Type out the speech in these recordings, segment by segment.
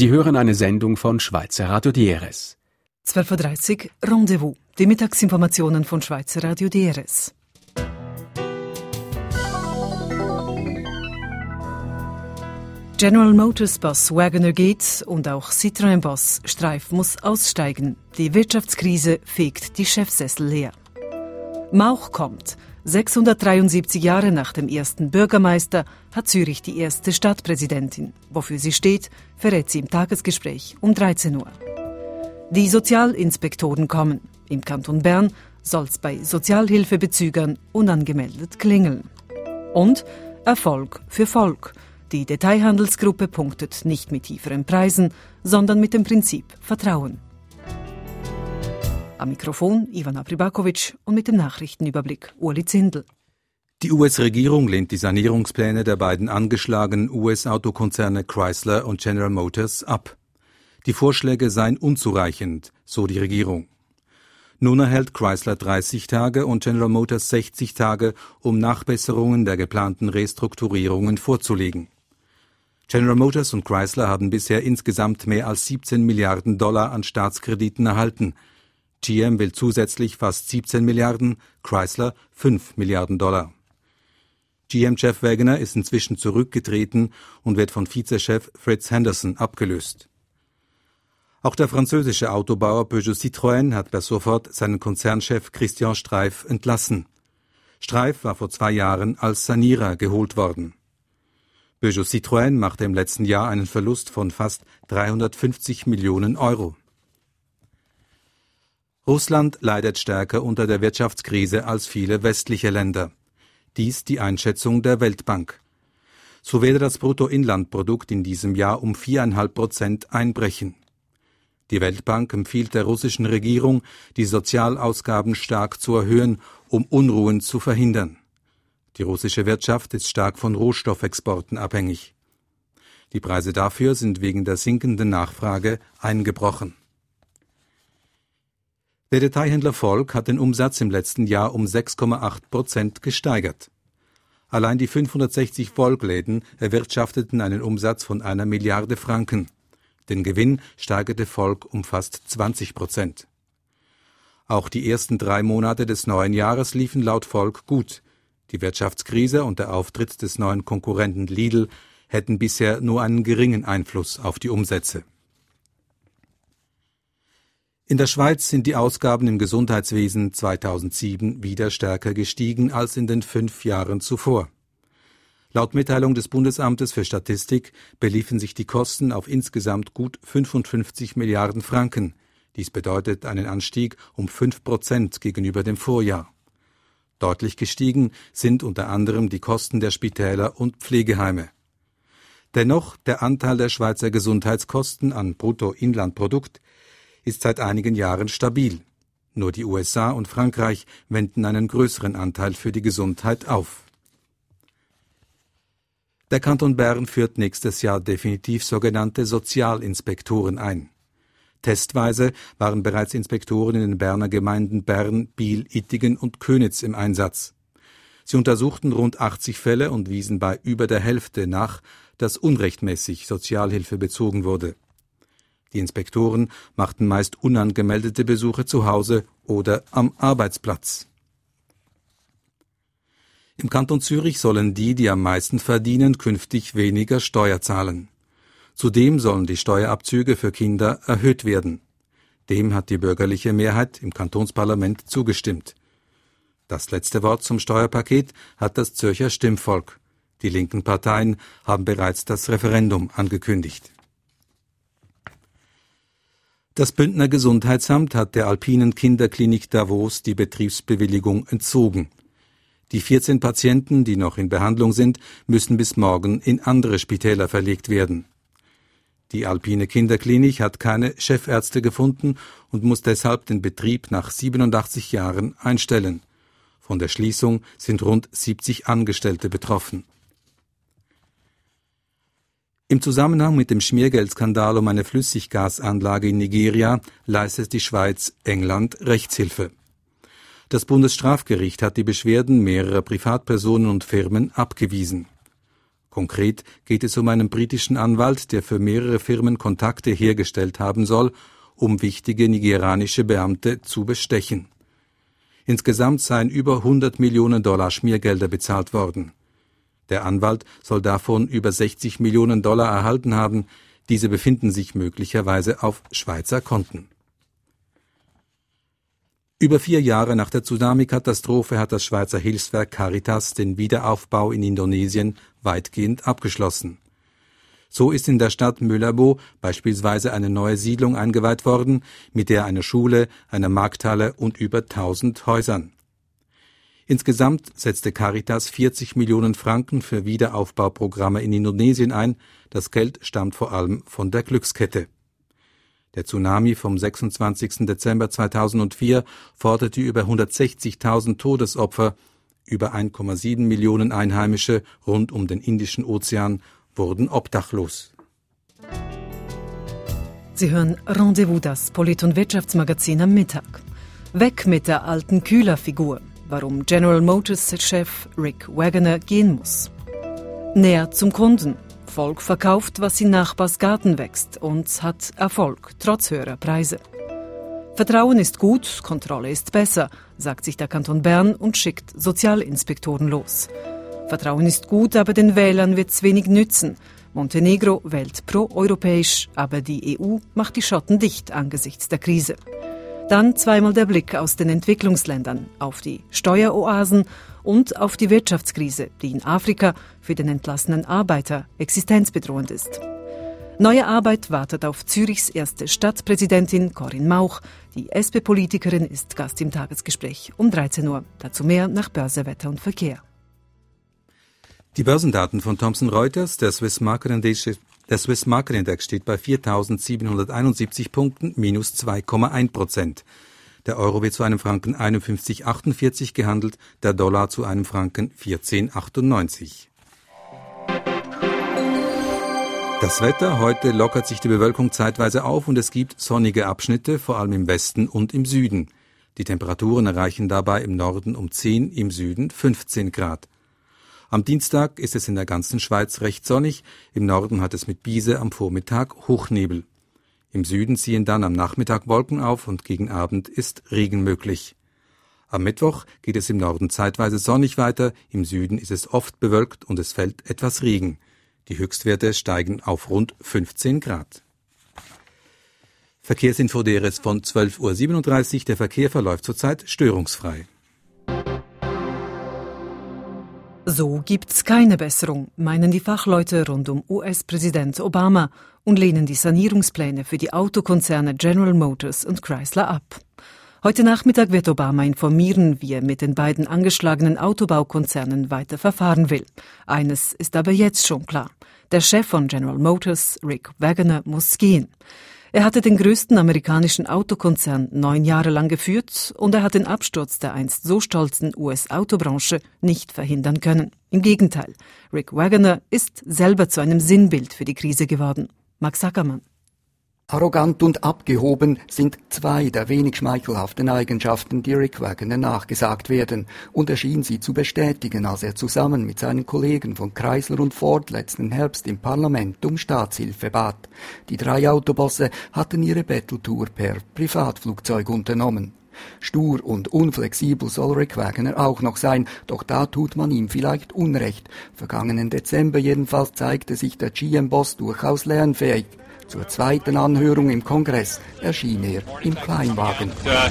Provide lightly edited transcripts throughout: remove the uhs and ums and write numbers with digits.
Sie hören eine Sendung von Schweizer Radio DRS. 12.30 Uhr Rendezvous, die Mittagsinformationen von Schweizer Radio DRS. General Motors Boss Wagoner geht und auch Citroën Boss Streif muss aussteigen. Die Wirtschaftskrise fegt die Chefsessel leer. Mauch kommt. 673 Jahre nach dem ersten Bürgermeister hat Zürich die erste Stadtpräsidentin. Wofür sie steht, verrät sie im Tagesgespräch um 13 Uhr. Die Sozialinspektoren kommen. Im Kanton Bern soll es bei Sozialhilfebezügern unangemeldet klingeln. Und Erfolg für Volk. Die Detailhandelsgruppe punktet nicht mit tieferen Preisen, sondern mit dem Prinzip Vertrauen. Am Mikrofon Ivana Pribakovic und mit dem Nachrichtenüberblick Uli Zindel. Die US-Regierung lehnt die Sanierungspläne der beiden angeschlagenen US-Autokonzerne Chrysler und General Motors ab. Die Vorschläge seien unzureichend, so die Regierung. Nun erhält Chrysler 30 Tage und General Motors 60 Tage, um Nachbesserungen der geplanten Restrukturierungen vorzulegen. General Motors und Chrysler haben bisher insgesamt mehr als 17 Milliarden Dollar an Staatskrediten erhalten. GM will zusätzlich fast 17 Milliarden, Chrysler 5 Milliarden Dollar. GM-Chef Wagoner ist inzwischen zurückgetreten und wird von Vizechef Fritz Henderson abgelöst. Auch der französische Autobauer Peugeot Citroën hat per sofort seinen Konzernchef Christian Streif entlassen. Streif war vor 2 Jahren als Sanierer geholt worden. Peugeot Citroën machte im letzten Jahr einen Verlust von fast 350 Millionen Euro. Russland leidet stärker unter der Wirtschaftskrise als viele westliche Länder. Dies die Einschätzung der Weltbank. So werde das Bruttoinlandprodukt in diesem Jahr um 4,5% einbrechen. Die Weltbank empfiehlt der russischen Regierung, die Sozialausgaben stark zu erhöhen, um Unruhen zu verhindern. Die russische Wirtschaft ist stark von Rohstoffexporten abhängig. Die Preise dafür sind wegen der sinkenden Nachfrage eingebrochen. Der Detailhändler Volk hat den Umsatz im letzten Jahr um 6,8% gesteigert. Allein die 560 Volk-Läden erwirtschafteten einen Umsatz von 1 Milliarde Franken. Den Gewinn steigerte Volk um fast 20%. Auch die ersten 3 Monate des neuen Jahres liefen laut Volk gut. Die Wirtschaftskrise und der Auftritt des neuen Konkurrenten Lidl hätten bisher nur einen geringen Einfluss auf die Umsätze. In der Schweiz sind die Ausgaben im Gesundheitswesen 2007 wieder stärker gestiegen als in den 5 Jahren zuvor. Laut Mitteilung des Bundesamtes für Statistik beliefen sich die Kosten auf insgesamt gut 55 Milliarden Franken. Dies bedeutet einen Anstieg um 5% gegenüber dem Vorjahr. Deutlich gestiegen sind unter anderem die Kosten der Spitäler und Pflegeheime. Dennoch, der Anteil der Schweizer Gesundheitskosten an Bruttoinlandprodukt ist seit einigen Jahren stabil. Nur die USA und Frankreich wenden einen größeren Anteil für die Gesundheit auf. Der Kanton Bern führt nächstes Jahr definitiv sogenannte Sozialinspektoren ein. Testweise waren bereits Inspektoren in den Berner Gemeinden Bern, Biel, Ittigen und Köniz im Einsatz. Sie untersuchten rund 80 Fälle und wiesen bei über der Hälfte nach, dass unrechtmäßig Sozialhilfe bezogen wurde. Die Inspektoren machten meist unangemeldete Besuche zu Hause oder am Arbeitsplatz. Im Kanton Zürich sollen die am meisten verdienen, künftig weniger Steuer zahlen. Zudem sollen die Steuerabzüge für Kinder erhöht werden. Dem hat die bürgerliche Mehrheit im Kantonsparlament zugestimmt. Das letzte Wort zum Steuerpaket hat das Zürcher Stimmvolk. Die linken Parteien haben bereits das Referendum angekündigt. Das Bündner Gesundheitsamt hat der Alpinen Kinderklinik Davos die Betriebsbewilligung entzogen. Die 14 Patienten, die noch in Behandlung sind, müssen bis morgen in andere Spitäler verlegt werden. Die Alpine Kinderklinik hat keine Chefärzte gefunden und muss deshalb den Betrieb nach 87 Jahren einstellen. Von der Schließung sind rund 70 Angestellte betroffen. Im Zusammenhang mit dem Schmiergeldskandal um eine Flüssiggasanlage in Nigeria leistet die Schweiz England Rechtshilfe. Das Bundesstrafgericht hat die Beschwerden mehrerer Privatpersonen und Firmen abgewiesen. Konkret geht es um einen britischen Anwalt, der für mehrere Firmen Kontakte hergestellt haben soll, um wichtige nigerianische Beamte zu bestechen. Insgesamt seien über 100 Millionen Dollar Schmiergelder bezahlt worden. Der Anwalt soll davon über 60 Millionen Dollar erhalten haben. Diese befinden sich möglicherweise auf Schweizer Konten. Über 4 Jahre nach der Tsunami-Katastrophe hat das Schweizer Hilfswerk Caritas den Wiederaufbau in Indonesien weitgehend abgeschlossen. So ist in der Stadt Malabo beispielsweise eine neue Siedlung eingeweiht worden, mit der eine Schule, eine Markthalle und über 1000 Häusern. Insgesamt setzte Caritas 40 Millionen Franken für Wiederaufbauprogramme in Indonesien ein. Das Geld stammt vor allem von der Glückskette. Der Tsunami vom 26. Dezember 2004 forderte über 160.000 Todesopfer. Über 1,7 Millionen Einheimische rund um den Indischen Ozean wurden obdachlos. Sie hören Rendezvous, das Polit- und Wirtschaftsmagazin am Mittag. Weg mit der alten Kühlerfigur. Warum General Motors-Chef Rick Wagoner gehen muss. Näher zum Kunden. Volk verkauft, was in Nachbars Garten wächst und hat Erfolg, trotz höherer Preise. Vertrauen ist gut, Kontrolle ist besser, sagt sich der Kanton Bern und schickt Sozialinspektoren los. Vertrauen ist gut, aber den Wählern wird's wenig nützen. Montenegro wählt pro-europäisch, aber die EU macht die Schotten dicht angesichts der Krise. Dann zweimal der Blick aus den Entwicklungsländern auf die Steueroasen und auf die Wirtschaftskrise, die in Afrika für den entlassenen Arbeiter existenzbedrohend ist. Neue Arbeit wartet auf Zürichs erste Stadtpräsidentin Corinne Mauch. Die SP-Politikerin ist Gast im Tagesgespräch um 13 Uhr. Dazu mehr nach Börse, Wetter und Verkehr. Die Börsendaten von Thomson Reuters, der Swiss Market Index steht bei 4.771 Punkten, minus 2,1%. Der Euro wird zu einem Franken 51,48 gehandelt, der Dollar zu einem Franken 14,98. Das Wetter: Heute lockert sich die Bewölkung zeitweise auf und es gibt sonnige Abschnitte, vor allem im Westen und im Süden. Die Temperaturen erreichen dabei im Norden um 10, im Süden 15 Grad. Am Dienstag ist es in der ganzen Schweiz recht sonnig, im Norden hat es mit Biese am Vormittag Hochnebel. Im Süden ziehen dann am Nachmittag Wolken auf und gegen Abend ist Regen möglich. Am Mittwoch geht es im Norden zeitweise sonnig weiter, im Süden ist es oft bewölkt und es fällt etwas Regen. Die Höchstwerte steigen auf rund 15 Grad. Verkehrsinfo DRS von 12.37 Uhr. Der Verkehr verläuft zurzeit störungsfrei. So gibt's keine Besserung, meinen die Fachleute rund um US-Präsident Obama und lehnen die Sanierungspläne für die Autokonzerne General Motors und Chrysler ab. Heute Nachmittag wird Obama informieren, wie er mit den beiden angeschlagenen Autobaukonzernen weiter verfahren will. Eines ist aber jetzt schon klar. Der Chef von General Motors, Rick Wagoner, muss gehen. Er hatte den größten amerikanischen Autokonzern 9 Jahre lang geführt und er hat den Absturz der einst so stolzen US-Autobranche nicht verhindern können. Im Gegenteil, Rick Wagoner ist selber zu einem Sinnbild für die Krise geworden. Max Ackermann. Arrogant und abgehoben sind 2 der wenig schmeichelhaften Eigenschaften, die Rick Wagoner nachgesagt werden, und er schien sie zu bestätigen, als er zusammen mit seinen Kollegen von Chrysler und Ford letzten Herbst im Parlament um Staatshilfe bat. Die 3 Autobosse hatten ihre Battletour per Privatflugzeug unternommen. Stur und unflexibel soll Rick Wagoner auch noch sein, doch da tut man ihm vielleicht Unrecht. Vergangenen Dezember jedenfalls zeigte sich der GM-Boss durchaus lernfähig. Zur zweiten Anhörung im Kongress erschien er im Kleinwagen.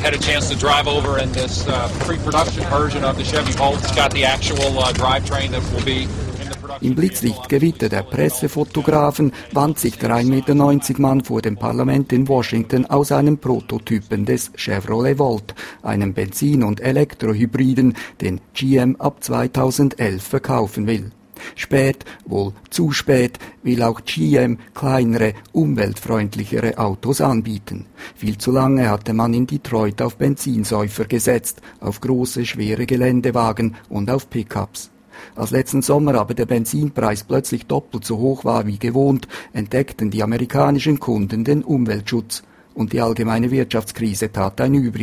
Im Blitzlichtgewitter der Pressefotografen wand sich der 1,90 Meter Mann vor dem Parlament in Washington aus einem Prototypen des Chevrolet Volt, einem Benzin- und Elektrohybriden, den GM ab 2011 verkaufen will. Spät, wohl zu spät, will auch GM kleinere, umweltfreundlichere Autos anbieten. Viel zu lange hatte man in Detroit auf Benzinsäufer gesetzt, auf große, schwere Geländewagen und auf Pickups. Als letzten Sommer aber der Benzinpreis plötzlich doppelt so hoch war wie gewohnt, entdeckten die amerikanischen Kunden den Umweltschutz. Und die allgemeine Wirtschaftskrise tat ein Übriges.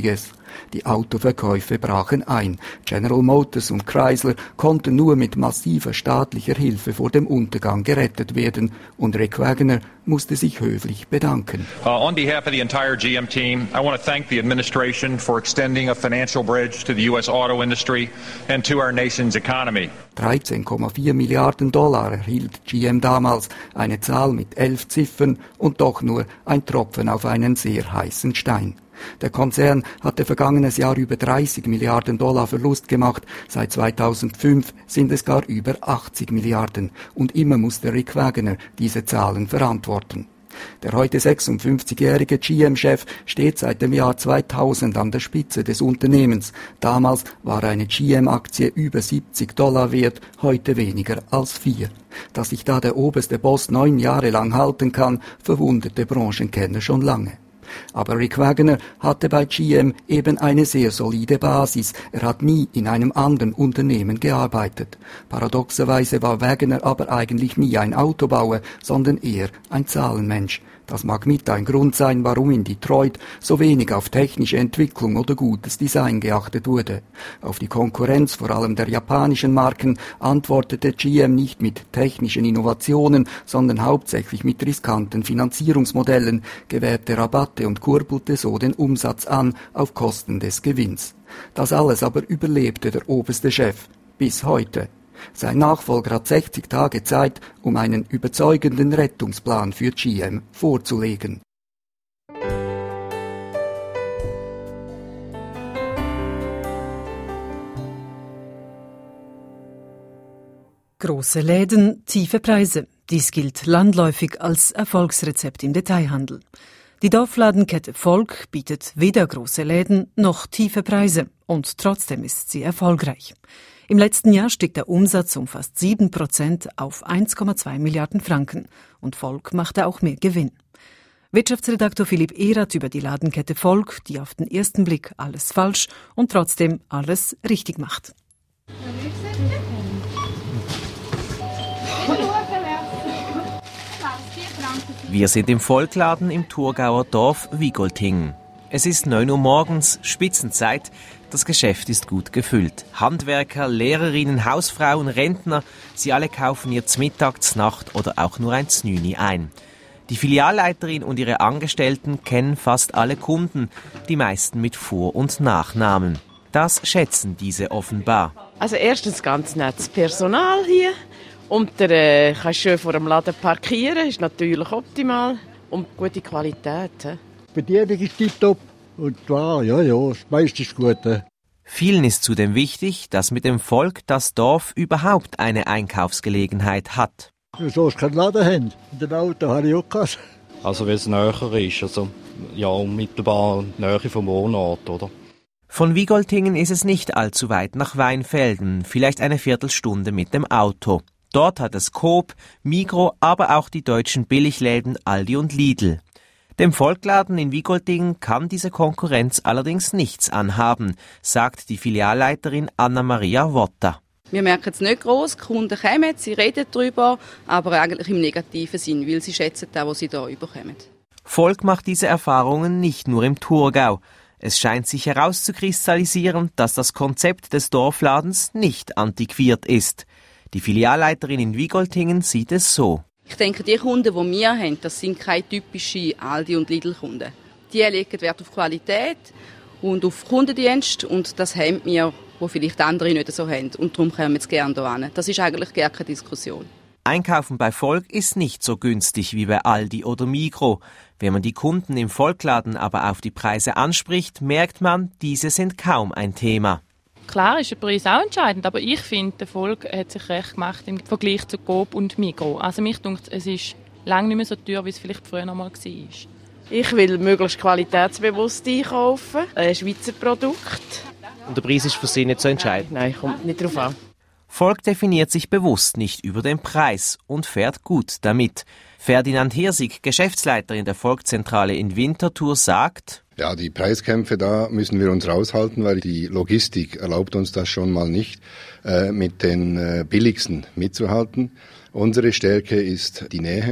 Die Autoverkäufe brachen ein. General Motors und Chrysler konnten nur mit massiver staatlicher Hilfe vor dem Untergang gerettet werden. Und Rick Wagoner musste sich höflich bedanken. On behalf of the entire GM team, I want to thank the administration for extending a financial bridge to the US auto industry and to our nation's economy. 13,4 Milliarden Dollar erhielt GM damals, eine Zahl mit 11 Ziffern und doch nur ein Tropfen auf einen sehr heißen Stein. Der Konzern hatte vergangenes Jahr über 30 Milliarden Dollar Verlust gemacht. Seit 2005 sind es gar über 80 Milliarden. Und immer musste Rick Wagoner diese Zahlen verantworten. Der heute 56-jährige GM-Chef steht seit dem Jahr 2000 an der Spitze des Unternehmens. Damals war eine GM-Aktie über $70 wert, heute weniger als 4. Dass sich da der oberste Boss 9 Jahre lang halten kann, verwunderte Branchenkenner schon lange. Aber Rick Wagoner hatte bei GM eben eine sehr solide Basis. Er hat nie in einem anderen Unternehmen gearbeitet. Paradoxerweise war Wagoner aber eigentlich nie ein Autobauer, sondern eher ein Zahlenmensch. Das mag mit ein Grund sein, warum in Detroit so wenig auf technische Entwicklung oder gutes Design geachtet wurde. Auf die Konkurrenz, vor allem der japanischen Marken, antwortete GM nicht mit technischen Innovationen, sondern hauptsächlich mit riskanten Finanzierungsmodellen, gewährte Rabatte und kurbelte so den Umsatz an auf Kosten des Gewinns. Das alles aber überlebte der oberste Chef bis heute. Sein Nachfolger hat 60 Tage Zeit, um einen überzeugenden Rettungsplan für GM vorzulegen. Große Läden, tiefe Preise. Dies gilt landläufig als Erfolgsrezept im Detailhandel. Die Dorfladenkette Volk bietet weder große Läden noch tiefe Preise und trotzdem ist sie erfolgreich. Im letzten Jahr stieg der Umsatz um fast 7% auf 1,2 Milliarden Franken und Volk machte auch mehr Gewinn. Wirtschaftsredaktor Philipp Erath über die Ladenkette Volk, die auf den ersten Blick alles falsch und trotzdem alles richtig macht. Wir sind im Volkladen im Thurgauer Dorf Wigoltingen. Es ist 9 Uhr morgens, Spitzenzeit. Das Geschäft ist gut gefüllt. Handwerker, Lehrerinnen, Hausfrauen, Rentner, sie alle kaufen ihr Zmittag, Znacht oder auch nur ein Znüni ein. Die Filialleiterin und ihre Angestellten kennen fast alle Kunden, die meisten mit Vor- und Nachnamen. Das schätzen diese offenbar. Also erstens ganz nettes Personal hier. Und der kannst schön vor dem Laden parkieren, ist natürlich optimal. Und gute Qualität. He? Die Bedienung ist tiptop. Und klar, ja, das meiste ist gut. Vielen ist zudem wichtig, dass mit dem Volk das Dorf überhaupt eine Einkaufsgelegenheit hat. Wieso es keinen Laden haben? In dem Auto habe ich auch gehabt. Also weil es näher ist, also ja, unmittelbar Nähe vom Wohnort, oder? Von Wigoltingen ist es nicht allzu weit nach Weinfelden, vielleicht eine Viertelstunde mit dem Auto. Dort hat es Coop, Migros, aber auch die deutschen Billigläden Aldi und Lidl. Dem Volkladen in Wigoltingen kann diese Konkurrenz allerdings nichts anhaben, sagt die Filialleiterin Anna-Maria Wotta. Wir merken es nicht gross, die Kunden kommen, sie reden darüber, aber eigentlich im negativen Sinn, weil sie schätzen auch, was sie da überkommen. Volk macht diese Erfahrungen nicht nur im Thurgau. Es scheint sich herauszukristallisieren, dass das Konzept des Dorfladens nicht antiquiert ist. Die Filialleiterin in Wigoltingen sieht es so. Ich denke, die Kunden, die wir haben, das sind keine typischen Aldi- und Lidl-Kunden. Die legen Wert auf Qualität und auf Kundendienst und das haben wir, wo vielleicht andere nicht so haben. Und darum kommen wir jetzt gerne hierhin. Das ist eigentlich gar keine Diskussion. Einkaufen bei Volk ist nicht so günstig wie bei Aldi oder Migros. Wenn man die Kunden im Volkladen aber auf die Preise anspricht, merkt man, diese sind kaum ein Thema. Klar ist der Preis auch entscheidend, aber ich finde, der Volk hat sich recht gemacht im Vergleich zu Coop und Migros. Also mich denkt, es ist lange nicht mehr so teuer, wie es vielleicht früher noch mal war. Ich will möglichst qualitätsbewusst einkaufen, Schweizer Produkt. Und der Preis ist für Sie nicht so entscheidend? Nein, kommt nicht drauf an. Volk definiert sich bewusst nicht über den Preis und fährt gut damit. Ferdinand Hirsig, Geschäftsleiter in der Volkzentrale in Winterthur, sagt: Ja, die Preiskämpfe, da müssen wir uns raushalten, weil die Logistik erlaubt uns das schon mal nicht, mit den billigsten mitzuhalten. Unsere Stärke ist die Nähe.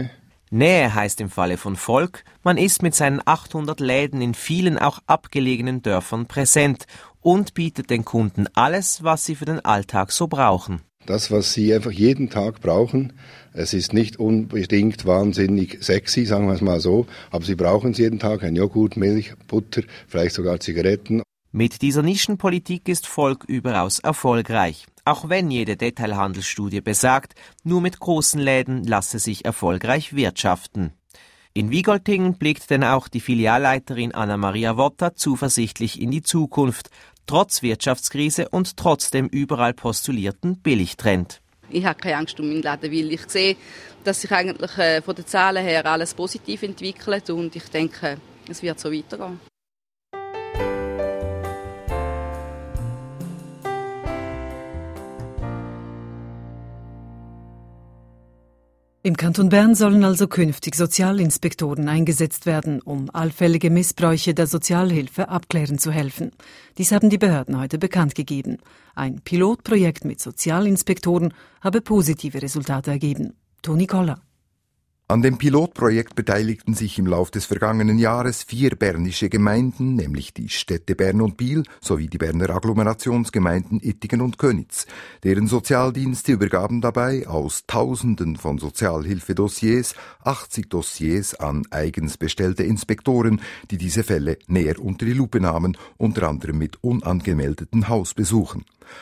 Nähe heißt im Falle von Volk, man ist mit seinen 800 Läden in vielen auch abgelegenen Dörfern präsent und bietet den Kunden alles, was sie für den Alltag so brauchen. Das, was sie einfach jeden Tag brauchen, es ist nicht unbedingt wahnsinnig sexy, sagen wir es mal so, aber sie brauchen es jeden Tag, ein Joghurt, Milch, Butter, vielleicht sogar Zigaretten. Mit dieser Nischenpolitik ist Volk überaus erfolgreich. Auch wenn jede Detailhandelsstudie besagt, nur mit großen Läden lasse sich erfolgreich wirtschaften. In Wigoltingen blickt denn auch die Filialleiterin Anna-Maria Wotter zuversichtlich in die Zukunft, trotz Wirtschaftskrise und trotz dem überall postulierten Billigtrend. Ich habe keine Angst um meinen Laden, weil ich sehe, dass sich eigentlich von den Zahlen her alles positiv entwickelt und ich denke, es wird so weitergehen. Im Kanton Bern sollen also künftig Sozialinspektoren eingesetzt werden, um allfällige Missbräuche der Sozialhilfe abklären zu helfen. Dies haben die Behörden heute bekannt gegeben. Ein Pilotprojekt mit Sozialinspektoren habe positive Resultate ergeben. Toni Koller. An dem Pilotprojekt beteiligten sich im Lauf des vergangenen Jahres 4 bernische Gemeinden, nämlich die Städte Bern und Biel sowie die Berner Agglomerationsgemeinden Ittigen und Köniz. Deren Sozialdienste übergaben dabei aus Tausenden von Sozialhilfedossiers 80 Dossiers an eigens bestellte Inspektoren, die diese Fälle näher unter die Lupe nahmen, unter anderem mit unangemeldeten Hausbesuchen.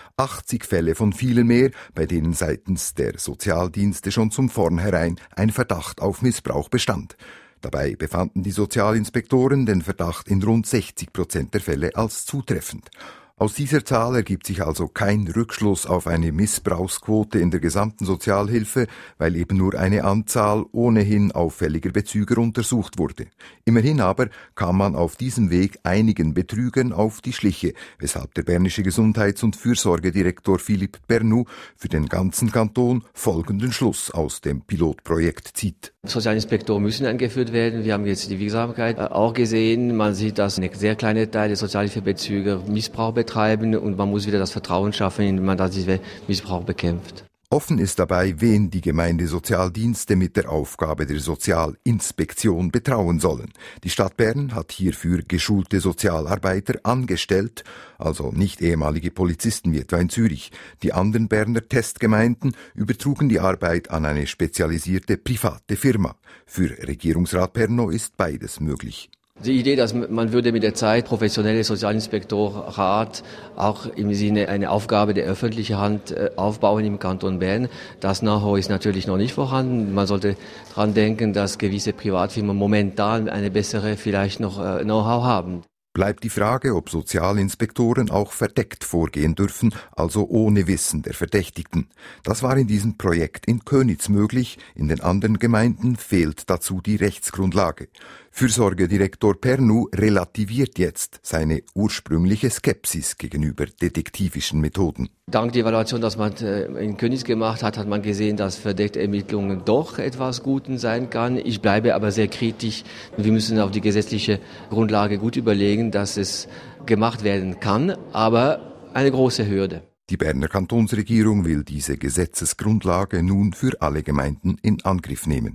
80 Fälle von vielen mehr, bei denen seitens der Sozialdienste schon zum Vornherein ein Verdacht auf Missbrauch bestand. Dabei befanden die Sozialinspektoren den Verdacht in rund 60% der Fälle als zutreffend. Aus dieser Zahl ergibt sich also kein Rückschluss auf eine Missbrauchsquote in der gesamten Sozialhilfe, weil eben nur eine Anzahl ohnehin auffälliger Bezüger untersucht wurde. Immerhin aber kam man auf diesem Weg einigen Betrügern auf die Schliche, weshalb der bernische Gesundheits- und Fürsorgedirektor Philippe Bernoux für den ganzen Kanton folgenden Schluss aus dem Pilotprojekt zieht. Sozialinspektoren müssen eingeführt werden. Wir haben jetzt die Wirksamkeit auch gesehen. Man sieht, dass ein sehr kleiner Teil der Sozialhilfebezüger Missbrauch betreiben und man muss wieder das Vertrauen schaffen, indem man diesen Missbrauch bekämpft. Offen ist dabei, wen die Gemeindesozialdienste mit der Aufgabe der Sozialinspektion betrauen sollen. Die Stadt Bern hat hierfür geschulte Sozialarbeiter angestellt, also nicht ehemalige Polizisten wie etwa in Zürich. Die anderen Berner Testgemeinden übertrugen die Arbeit an eine spezialisierte private Firma. Für Regierungsrat Perno ist beides möglich. Die Idee, dass man würde mit der Zeit professionelle Sozialinspektorat auch im Sinne eine Aufgabe der öffentlichen Hand aufbauen im Kanton Bern, das Know-how ist natürlich noch nicht vorhanden. Man sollte daran denken, dass gewisse Privatfirmen momentan eine bessere vielleicht noch Know-how haben. Bleibt die Frage, ob Sozialinspektoren auch verdeckt vorgehen dürfen, also ohne Wissen der Verdächtigten. Das war in diesem Projekt in Köniz möglich, in den anderen Gemeinden fehlt dazu die Rechtsgrundlage. Fürsorgedirektor Pernoux relativiert jetzt seine ursprüngliche Skepsis gegenüber detektivischen Methoden. Dank der Evaluation, dass man in Köniz gemacht hat, hat man gesehen, dass verdeckte Ermittlungen doch etwas Gutes sein kann. Ich bleibe aber sehr kritisch. Wir müssen auf die gesetzliche Grundlage gut überlegen, dass es gemacht werden kann, aber eine große Hürde. Die Berner Kantonsregierung will diese Gesetzesgrundlage nun für alle Gemeinden in Angriff nehmen.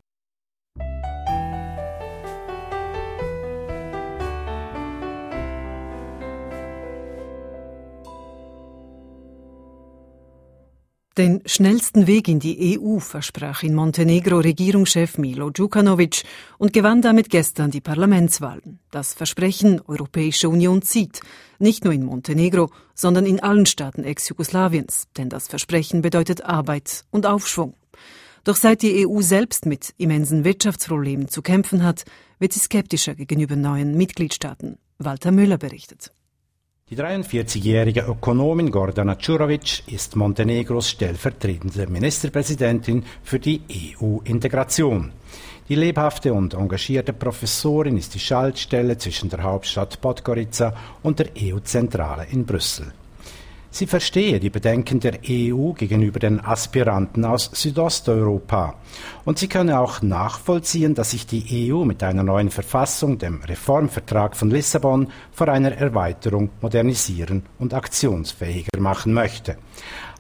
Den schnellsten Weg in die EU versprach in Montenegro Regierungschef Milo Djukanovic und gewann damit gestern die Parlamentswahlen. Das Versprechen Europäische Union zieht, nicht nur in Montenegro, sondern in allen Staaten Ex-Jugoslawiens, denn das Versprechen bedeutet Arbeit und Aufschwung. Doch seit die EU selbst mit immensen Wirtschaftsproblemen zu kämpfen hat, wird sie skeptischer gegenüber neuen Mitgliedstaaten. Walter Müller berichtet. Die 43-jährige Ökonomin Gordana Đurović ist Montenegros stellvertretende Ministerpräsidentin für die EU-Integration. Die lebhafte und engagierte Professorin ist die Schaltstelle zwischen der Hauptstadt Podgorica und der EU-Zentrale in Brüssel. Sie verstehe die Bedenken der EU gegenüber den Aspiranten aus Südosteuropa. Und sie könne auch nachvollziehen, dass sich die EU mit einer neuen Verfassung, dem Reformvertrag von Lissabon, vor einer Erweiterung modernisieren und aktionsfähiger machen möchte.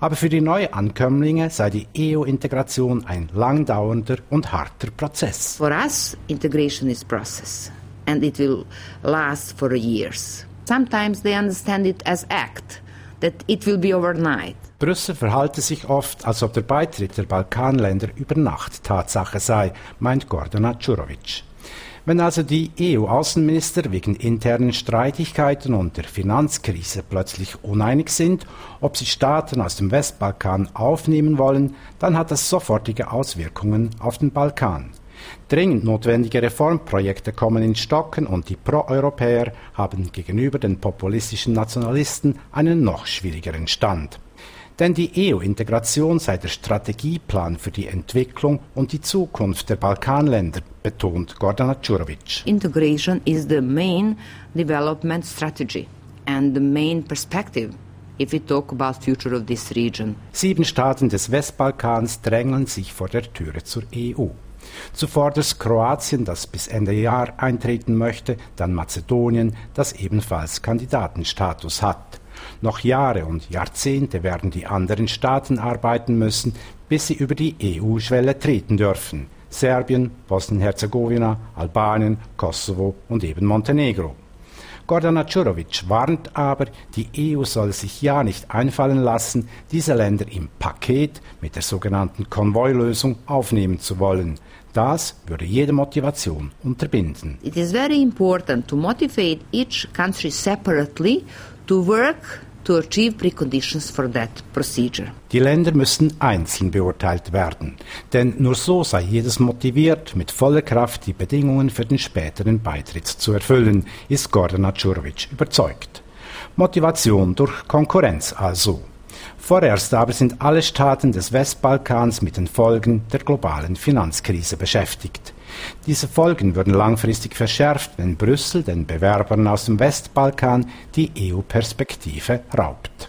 Aber für die Neuankömmlinge sei die EU-Integration ein langdauernder und harter Prozess. For us, integration is process, and it will last for years. Sometimes they understand it as act, that it will be overnight. Brüssel verhalte sich oft, als ob der Beitritt der Balkanländer über Nacht Tatsache sei, meint Gordana Đurović. Wenn also die EU-Außenminister wegen internen Streitigkeiten und der Finanzkrise plötzlich uneinig sind, ob sie Staaten aus dem Westbalkan aufnehmen wollen, dann hat das sofortige Auswirkungen auf den Balkan. Dringend notwendige Reformprojekte kommen ins Stocken und die Pro-Europäer haben gegenüber den populistischen Nationalisten einen noch schwierigeren Stand. Denn die EU-Integration sei der Strategieplan für die Entwicklung und die Zukunft der Balkanländer, betont Gordana Đurović. Integration is the main development strategy and the main perspective if we talk about future of this region. 7 Staaten des Westbalkans drängeln sich vor der Türe zur EU. Zuvorderst Kroatien, das bis Ende Jahr eintreten möchte, dann Mazedonien, das ebenfalls Kandidatenstatus hat. Noch Jahre und Jahrzehnte werden die anderen Staaten arbeiten müssen, bis sie über die EU-Schwelle treten dürfen. Serbien, Bosnien-Herzegowina, Albanien, Kosovo und eben Montenegro. Gordana Đurović warnt aber, die EU soll sich ja nicht einfallen lassen, diese Länder im Paket mit der sogenannten Konvoilösung aufnehmen zu wollen. Das würde jede Motivation unterbinden. It is very important to motivate each country separately to work to achieve preconditions for that procedure. Die Länder müssen einzeln beurteilt werden, denn nur so sei jedes motiviert, mit voller Kraft die Bedingungen für den späteren Beitritt zu erfüllen, ist Gordana Đurović überzeugt. Motivation durch Konkurrenz also. Vorerst aber sind alle Staaten des Westbalkans mit den Folgen der globalen Finanzkrise beschäftigt. Diese Folgen würden langfristig verschärft, wenn Brüssel den Bewerbern aus dem Westbalkan die EU-Perspektive raubt.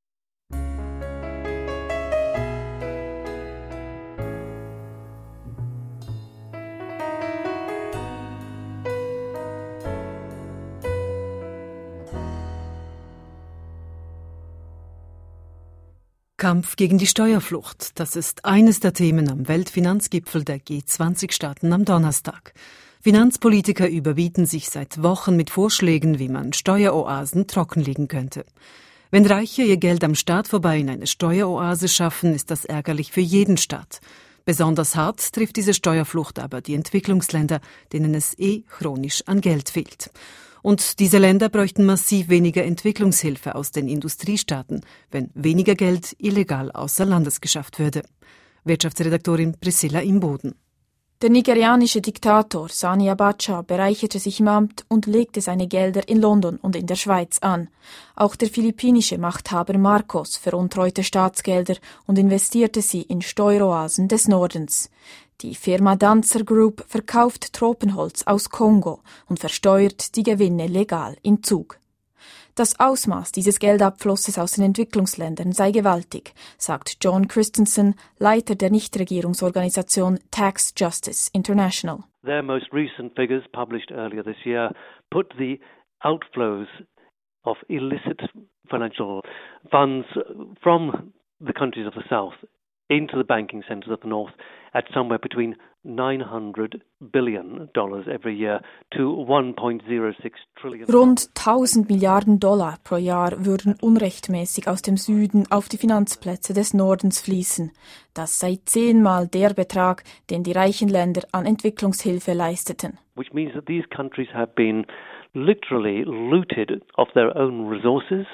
Kampf gegen die Steuerflucht, das ist eines der Themen am Weltfinanzgipfel der G20-Staaten am Donnerstag. Finanzpolitiker überbieten sich seit Wochen mit Vorschlägen, wie man Steueroasen trockenlegen könnte. Wenn Reiche ihr Geld am Staat vorbei in eine Steueroase schaffen, ist das ärgerlich für jeden Staat. Besonders hart trifft diese Steuerflucht aber die Entwicklungsländer, denen es chronisch an Geld fehlt. Und diese Länder bräuchten massiv weniger Entwicklungshilfe aus den Industriestaaten, wenn weniger Geld illegal außer Landes geschafft würde. Wirtschaftsredaktorin Priscilla Imboden. Der nigerianische Diktator Sani Abacha bereicherte sich im Amt und legte seine Gelder in London und in der Schweiz an. Auch der philippinische Machthaber Marcos veruntreute Staatsgelder und investierte sie in Steueroasen des Nordens. Die Firma Danzer Group verkauft Tropenholz aus Kongo und versteuert die Gewinne legal in Zug. Das Ausmaß dieses Geldabflusses aus den Entwicklungsländern sei gewaltig, sagt John Christensen, Leiter der Nichtregierungsorganisation Tax Justice International. Their most recent figures published earlier this year put the outflows of illicit financial funds from the countries of the south into the banking centers of the north at somewhere between $900 billion every year to 1.06 trillion. Rund 1000 Milliarden Dollar pro Jahr würden unrechtmäßig aus dem Süden auf die Finanzplätze des Nordens fließen. Das sei 10-mal der Betrag, den die reichen Länder an Entwicklungshilfe leisteten. Which means that these countries have been literally looted of their own resources.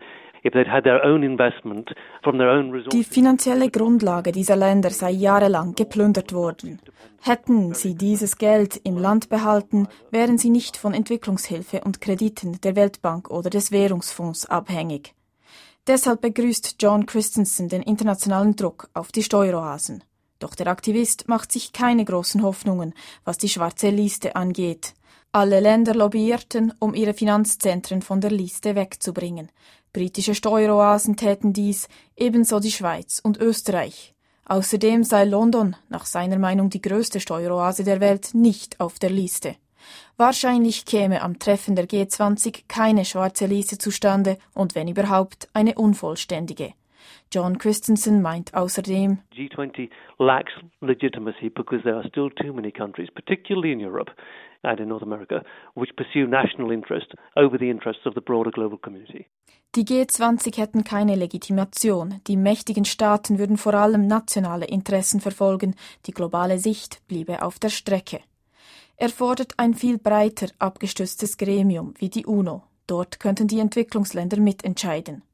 Die finanzielle Grundlage dieser Länder sei jahrelang geplündert worden. Hätten sie dieses Geld im Land behalten, wären sie nicht von Entwicklungshilfe und Krediten der Weltbank oder des Währungsfonds abhängig. Deshalb begrüßt John Christensen den internationalen Druck auf die Steueroasen. Doch der Aktivist macht sich keine großen Hoffnungen, was die schwarze Liste angeht. Alle Länder lobbyierten, um ihre Finanzzentren von der Liste wegzubringen. Britische Steueroasen täten dies, ebenso die Schweiz und Österreich. Außerdem sei London, nach seiner Meinung die größte Steueroase der Welt, nicht auf der Liste. Wahrscheinlich käme am Treffen der G20 keine schwarze Liste zustande und wenn überhaupt eine unvollständige. John Christensen meint außerdem, G20 lacks legitimacy because there are still too many countries, particularly in Europe and in North America, which pursue national interest over the interests of the broader global community. Die G20 hätten keine Legitimation. Die mächtigen Staaten würden vor allem nationale Interessen verfolgen. Die globale Sicht bliebe auf der Strecke. Er fordert ein viel breiter abgestütztes Gremium wie die UNO. Dort könnten die Entwicklungsländer mitentscheiden.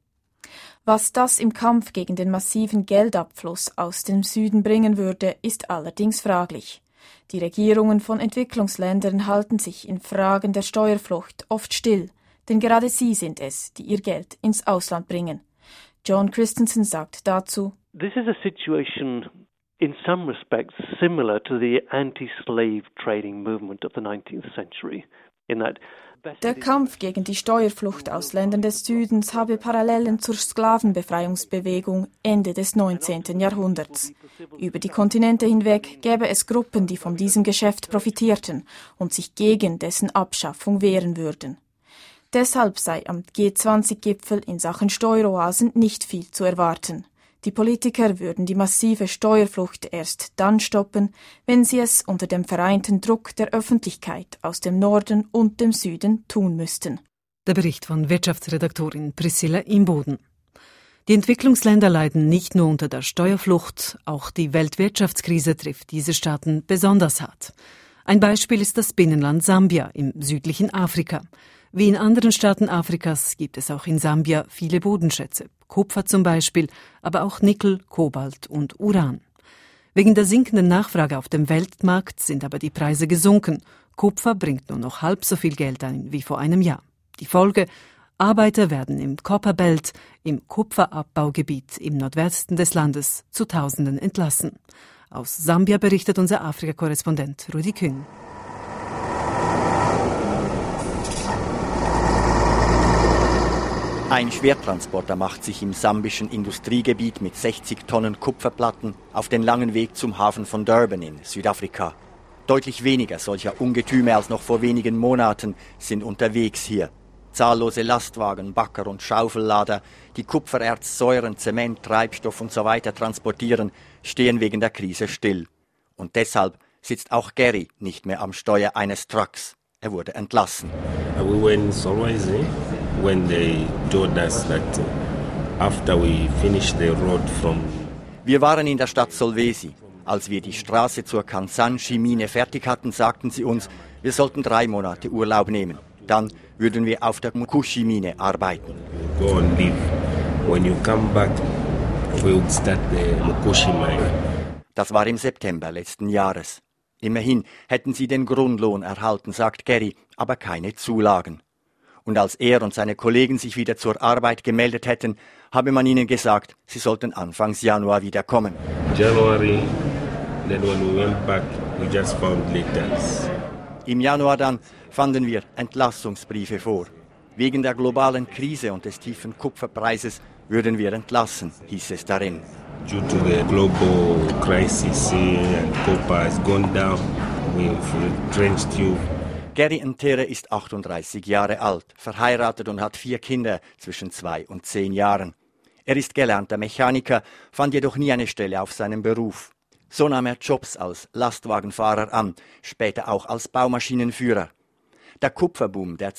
Was das im Kampf gegen den massiven Geldabfluss aus dem Süden bringen würde, ist allerdings fraglich. Die Regierungen von Entwicklungsländern halten sich in Fragen der Steuerflucht oft still, denn gerade sie sind es, die ihr Geld ins Ausland bringen. John Christensen sagt dazu, This is a situation in some respects similar to the anti-slave trading movement of the 19th century, in that der Kampf gegen die Steuerflucht aus Ländern des Südens habe Parallelen zur Sklavenbefreiungsbewegung Ende des 19. Jahrhunderts. Über die Kontinente hinweg gäbe es Gruppen, die von diesem Geschäft profitierten und sich gegen dessen Abschaffung wehren würden. Deshalb sei am G20-Gipfel in Sachen Steueroasen nicht viel zu erwarten. Die Politiker würden die massive Steuerflucht erst dann stoppen, wenn sie es unter dem vereinten Druck der Öffentlichkeit aus dem Norden und dem Süden tun müssten. Der Bericht von Wirtschaftsredaktorin Priscilla Imboden. Die Entwicklungsländer leiden nicht nur unter der Steuerflucht, auch die Weltwirtschaftskrise trifft diese Staaten besonders hart. Ein Beispiel ist das Binnenland Sambia im südlichen Afrika. Wie in anderen Staaten Afrikas gibt es auch in Sambia viele Bodenschätze, Kupfer zum Beispiel, aber auch Nickel, Kobalt und Uran. Wegen der sinkenden Nachfrage auf dem Weltmarkt sind aber die Preise gesunken. Kupfer bringt nur noch halb so viel Geld ein wie vor einem Jahr. Die Folge: Arbeiter werden im Copperbelt, im Kupferabbaugebiet im Nordwesten des Landes, zu Tausenden entlassen. Aus Sambia berichtet unser Afrika-Korrespondent Rudi Kühn. Ein Schwertransporter macht sich im sambischen Industriegebiet mit 60 Tonnen Kupferplatten auf den langen Weg zum Hafen von Durban in Südafrika. Deutlich weniger solcher Ungetüme als noch vor wenigen Monaten sind unterwegs hier. Zahllose Lastwagen, Bagger und Schaufellader, die Kupfererz, Säuren, Zement, Treibstoff und so weiter transportieren, stehen wegen der Krise still. Und deshalb sitzt auch Gary nicht mehr am Steuer eines Trucks. Er wurde entlassen. We were in Solwezi when they told us that after we finished the road from... Wir waren in der Stadt Solwezi. Als wir die Straße zur Kansanshi-Mine fertig hatten, sagten sie uns, wir sollten 3 Monate Urlaub nehmen. Dann würden wir auf der Mukushi-Mine arbeiten. Go and live. When you come back, we would start the Mukushi-Mine. Das war im September letzten Jahres. Immerhin hätten sie den Grundlohn erhalten, sagt Gary, aber keine Zulagen. Und als er und seine Kollegen sich wieder zur Arbeit gemeldet hätten, habe man ihnen gesagt, sie sollten Anfangs Januar wieder kommen. January, then when we went back, we just found letters. Im Januar dann fanden wir Entlassungsbriefe vor. Wegen der globalen Krise und des tiefen Kupferpreises würden wir entlassen, hieß es darin. Due to the global crisis and copper has gone down, we've retrenched you. Gary Ntere ist 38 Jahre alt, verheiratet und hat 4 Kinder zwischen 2 und 10 Jahren. Er ist gelernter Mechaniker, fand jedoch nie eine Stelle auf seinem Beruf. So nahm er Jobs als Lastwagenfahrer an, später auch als Baumaschinenführer. Der Kupferboom, der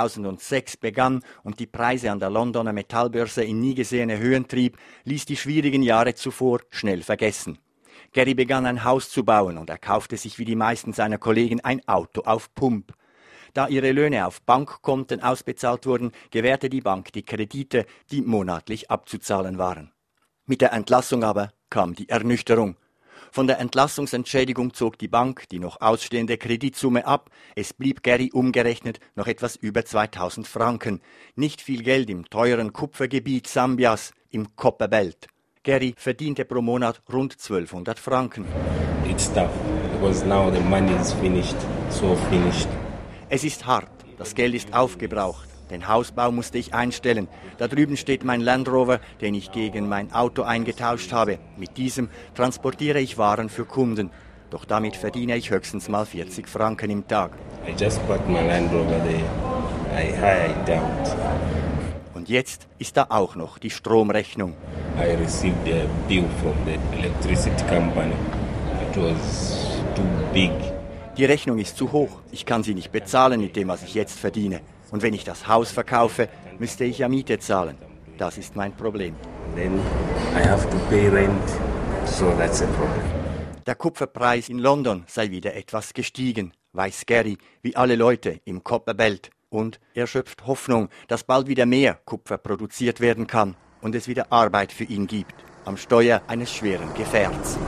2006 begann und die Preise an der Londoner Metallbörse in nie gesehene Höhen trieb, ließ die schwierigen Jahre zuvor schnell vergessen. Gary begann ein Haus zu bauen und er kaufte sich wie die meisten seiner Kollegen ein Auto auf Pump. Da ihre Löhne auf Bankkonten ausbezahlt wurden, gewährte die Bank die Kredite, die monatlich abzuzahlen waren. Mit der Entlassung aber kam die Ernüchterung. Von der Entlassungsentschädigung zog die Bank die noch ausstehende Kreditsumme ab. Es blieb Gary umgerechnet noch etwas über 2000 Franken. Nicht viel Geld im teuren Kupfergebiet Sambias, im Copperbelt. Gary verdiente pro Monat rund 1200 Franken. It's tough, because now the money is finished, so finished. Es ist hart, das Geld ist aufgebraucht. Den Hausbau musste ich einstellen. Da drüben steht mein Land Rover, den ich gegen mein Auto eingetauscht habe. Mit diesem transportiere ich Waren für Kunden. Doch damit verdiene ich höchstens mal 40 Franken im Tag. I just parked my Land Rover there. I hired it out. Und jetzt ist da auch noch die Stromrechnung. I received a bill from the electricity company. It was too big. Die Rechnung ist zu hoch. Ich kann sie nicht bezahlen mit dem, was ich jetzt verdiene. Und wenn ich das Haus verkaufe, müsste ich ja Miete zahlen. Das ist mein Problem. Then I have to pay rent. So that's a problem. Der Kupferpreis in London sei wieder etwas gestiegen, weiß Gary, wie alle Leute im Copperbelt. Und er schöpft Hoffnung, dass bald wieder mehr Kupfer produziert werden kann und es wieder Arbeit für ihn gibt, am Steuer eines schweren Gefährts.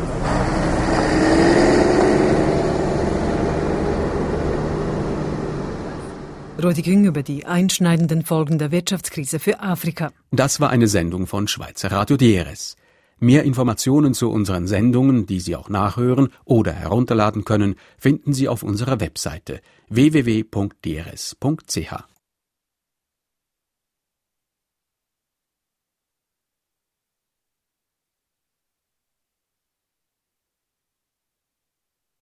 Rudi Güng über die einschneidenden Folgen der Wirtschaftskrise für Afrika. Das war eine Sendung von Schweizer Radio DRS. Mehr Informationen zu unseren Sendungen, die Sie auch nachhören oder herunterladen können, finden Sie auf unserer Webseite www.drs.ch.